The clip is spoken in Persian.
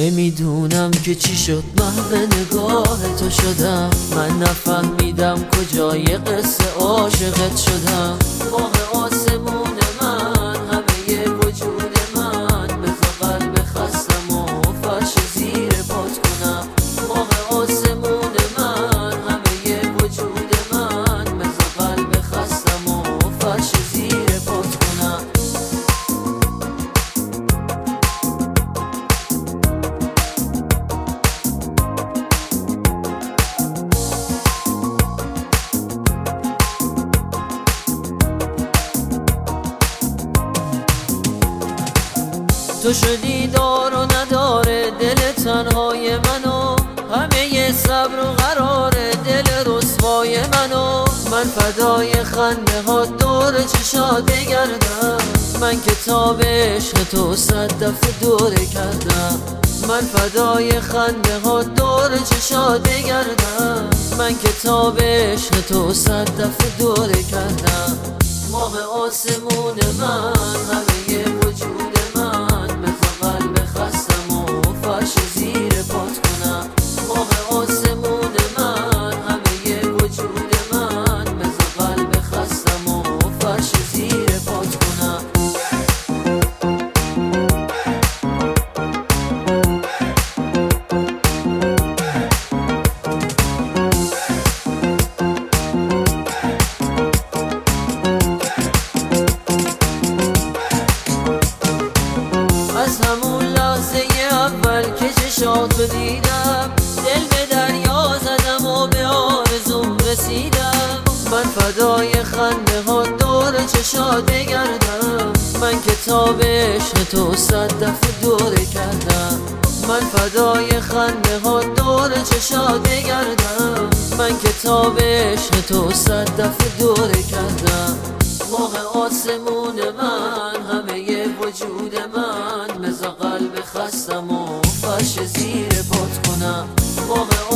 نمیدونم که چی شد محو نگاه تو شدم، من نفهمیدم کجای قصه عاشقت شدم. ماه آسمون من، همه وجود من، بذار قلب خستم و فرش زیر پات کنم. ماه آسمون من، همه وجود من، بذار قلب خستم و فرش زیر پات کنم. تو شدی دار و نداره دل تنهای منو، همه صبر و قرار دل رسوای منو. من فدای خنده ها دور چشات بگردم، من کتاب عشق تو 100 دفعه دوره کردم. من فدای خنده ها دور چشات بگردم، من کتاب عشق تو 100 دفعه دوره کردم. ماه آسمون من، همه وجود من، بذار قلب خستم و فرش زیر پات کنم. ماه آسمون من، همه وجود من، بذار قلب خستم و فرش زیر پات کنم. از همون لحظه اول که چشاتو دیدم، دل به دریا زدم و به آرزوم رسیدم. من فدای خنده ها دور چشات بگردم، من کتاب عشق تو 100 دفعه دوره کردم. من فدای خنده ها دور چشات بگردم، من کتاب عشق تو 100 دفعه دوره کردم. ماه آسمون من، همه وجود من، بذار قلب خستم و فرش زیر پات کنم. ماه